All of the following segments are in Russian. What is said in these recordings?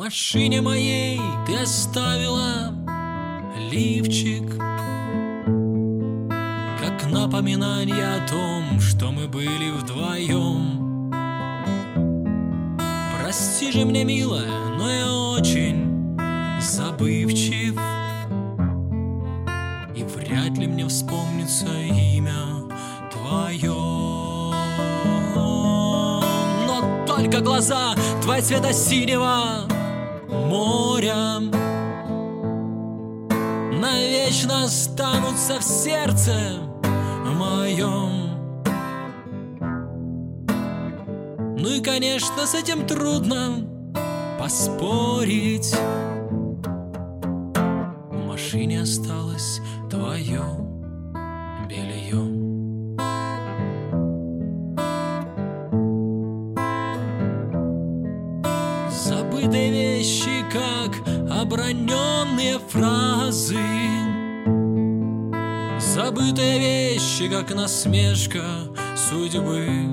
машине моей ты оставила лифчик, как напоминание о том, что мы были вдвоем. Прости же меня, милая, но я очень забывчив, и вряд ли мне вспомнится имя твое. Но только глаза твои цвета синего моря навечно останутся в сердце моем. Ну и, конечно, с этим трудно поспорить. В машине осталось твое белье. Забытые вещи, как оброненные фразы, забытые вещи, как насмешка судьбы.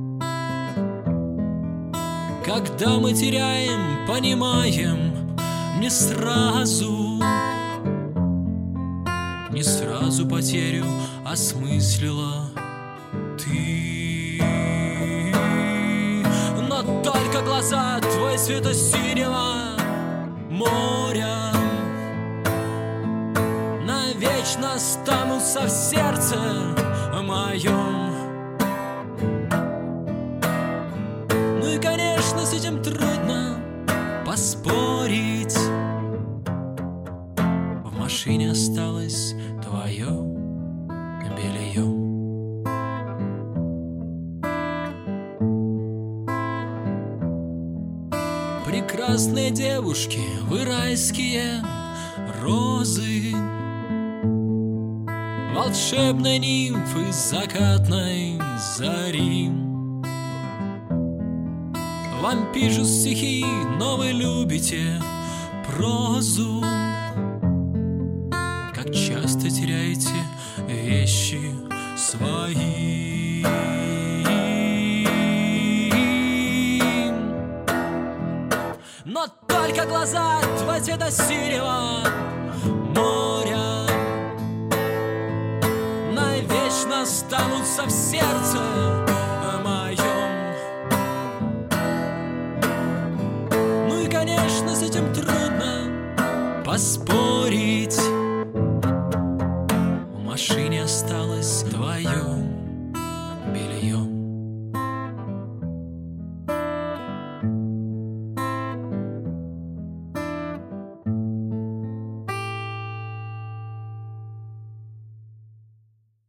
Когда мы теряем, понимаем не сразу потерю осмыслила ты. Но только глаза твои цвета синего моря навечно останутся в сердце моем. Ну и, конечно, с этим трудно поспорить. В машине осталось твое белье. Прекрасные девушки, вы райские розы, волшебные нимфы закатной зари. Вам пишут стихи, но вы любите прозу. Как часто теряете вещи свои. Но только глаза твои цвета синего моря навечно останутся в сердце